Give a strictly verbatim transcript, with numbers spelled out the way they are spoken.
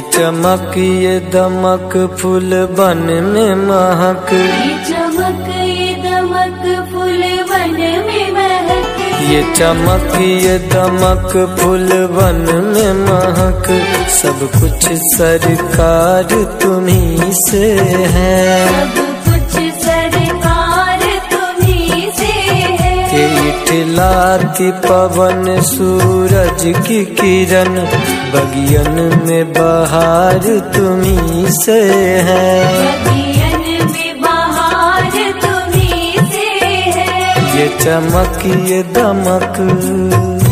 चमक ये दमक फूल बन में महक, ये चमक ये दमक फूल बन में महक, ये चमक ये दमक फूल बन में महक। सब कुछ सरकार तुम्ही से है, सब कुछ सरकार तुम्ही से है। इठलाती पवन सूरज की किरण, बगियन में बहार तुम्ही से है, बगियन में बहार तुम्ही से है। ये चमक ये दमक